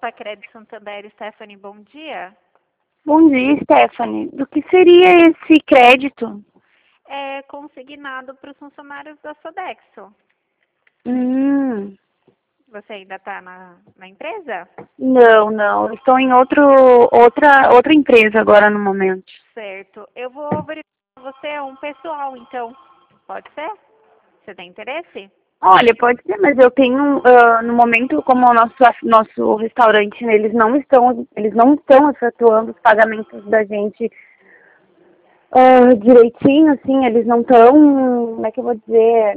Sicredi Santander, Stephanie, bom dia. Bom dia, Stephanie. Do que seria esse crédito? É consignado para os funcionários da Sodexo. Hum, Você ainda está na empresa? não. Estou em outra empresa agora no momento. Certo. Eu vou verificar você é um pessoal, então. Pode ser? Você tem interesse? Olha, pode ser, mas eu tenho, no momento, como o nosso restaurante, né, eles não estão efetuando os pagamentos da gente direitinho, assim, eles não estão, como é que eu vou dizer,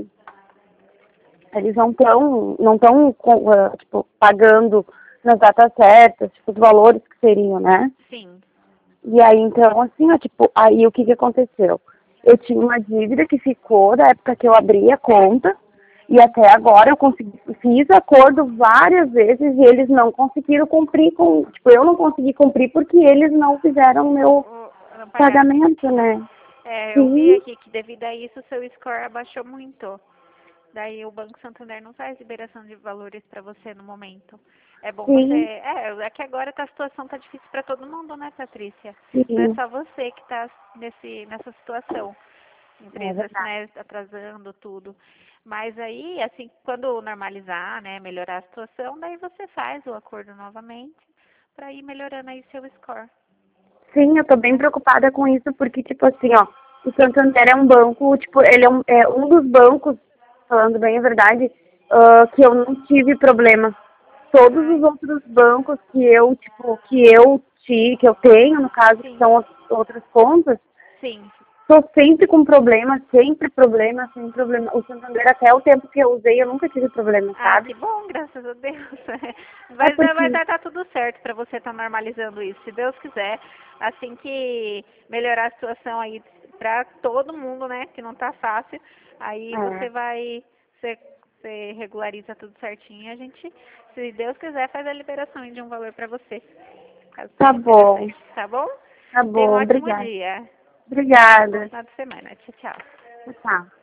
eles não estão tipo, pagando nas datas certas, tipo, os valores que seriam, né? Sim. E aí, então, assim, ó, tipo, aí o que que aconteceu? Eu tinha uma dívida que ficou da época que eu abri a conta, e até agora fiz acordo várias vezes e eles não conseguiram cumprir tipo, eu não consegui cumprir porque eles não fizeram o meu Não pagaram. pagamento, né? Eu vi Sim, aqui que devido a isso seu score abaixou muito. Daí o Banco Santander não faz liberação de valores para você no momento. É bom você. sim, É que agora a situação tá difícil para todo mundo, né, Patrícia? Não é sim, só você que tá nessa situação. é Empresas, verdade. né, atrasando tudo. Mas aí, assim, quando normalizar, né, melhorar a situação, daí você faz o acordo novamente para ir melhorando aí seu score. Sim, eu tô bem preocupada com isso, porque, tipo assim, ó, o Santander é um banco, tipo, ele é um dos bancos, falando bem a verdade, que eu não tive problema. Todos os Ai, outros bancos que eu tenho, no caso, que sim, são outras contas, sim. tô sempre com problema, sempre problema, sempre problema. O Santander, até o tempo que eu usei, eu nunca tive problema, Ah, sabe? que bom, graças a Deus. É Vai porque, dar tá tudo certo para você estar normalizando isso, se Deus quiser. Assim que melhorar a situação aí para todo mundo, né, que não tá fácil, aí é, você regulariza tudo certinho e a gente, se Deus quiser, faz a liberação de um valor para você, caso tá seja bom, interessante, tá bom? tá Tenha um bom, ótimo obrigada. dia. Bom Obrigada. final de semana. Tchau, tchau. Tchau.